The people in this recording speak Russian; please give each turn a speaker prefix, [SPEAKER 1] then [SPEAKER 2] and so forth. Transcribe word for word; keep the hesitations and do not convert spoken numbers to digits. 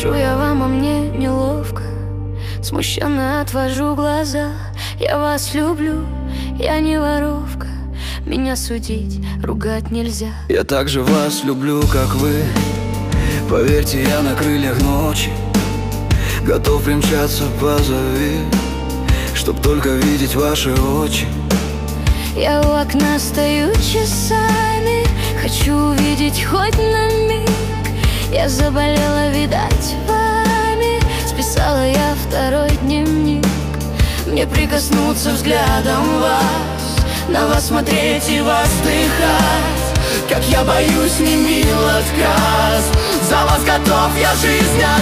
[SPEAKER 1] Пишу я вам, а мне неловко. Смущенно отвожу глаза. Я вас люблю, я не воровка. Меня судить, ругать нельзя.
[SPEAKER 2] Я так же вас люблю, как вы. Поверьте, я на крыльях ночи готов примчаться, позови, чтоб только видеть ваши очи.
[SPEAKER 1] Я у окна стою часами, хочу увидеть хоть на миг. Я заболела, видать, вами. Списала я второй дневник. Мне прикоснуться взглядом вас, на вас смотреть и вас вдыхать. Как я боюсь, не мил отказ. За вас готов я жизнь отдать.